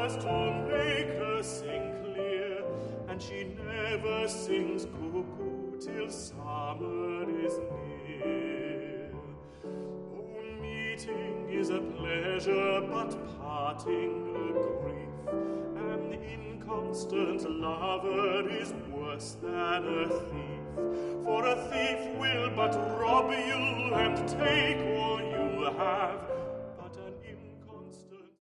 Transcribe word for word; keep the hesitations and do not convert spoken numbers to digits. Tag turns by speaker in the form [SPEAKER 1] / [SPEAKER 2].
[SPEAKER 1] as to make her sing clear, and she never sings cuckoo till summer is near. Oh, meeting is a pleasure, but parting a grief. An inconstant lover is worse than a thief, for a thief will but rob you and take